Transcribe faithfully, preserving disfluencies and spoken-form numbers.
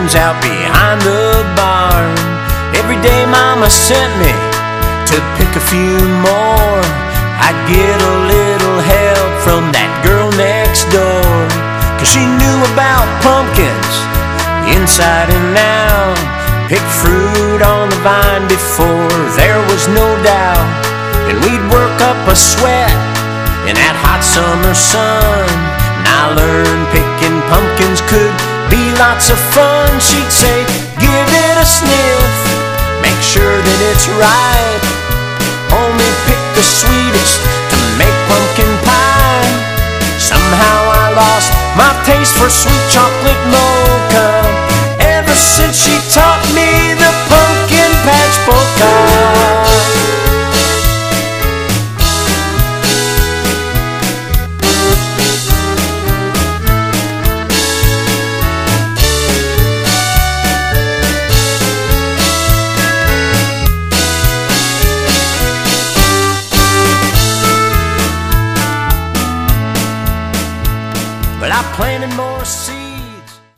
pumpkins out behind the barn. Every day Mama sent me to pick a few more. I'd get a little help from that girl next door, 'cause she knew about pumpkins inside and out. Picked fruit on the vine before there was no doubt. And we'd work up a sweat in that hot summer sun. And I learned picking pumpkins could be lots of fun. She'd say, give it a sniff, make sure that it's right. Only pick the sweetest to make pumpkin pie. Somehow I lost my taste for sweet chocolate mocha ever since she taught me the pumpkin patch polka. But I planted more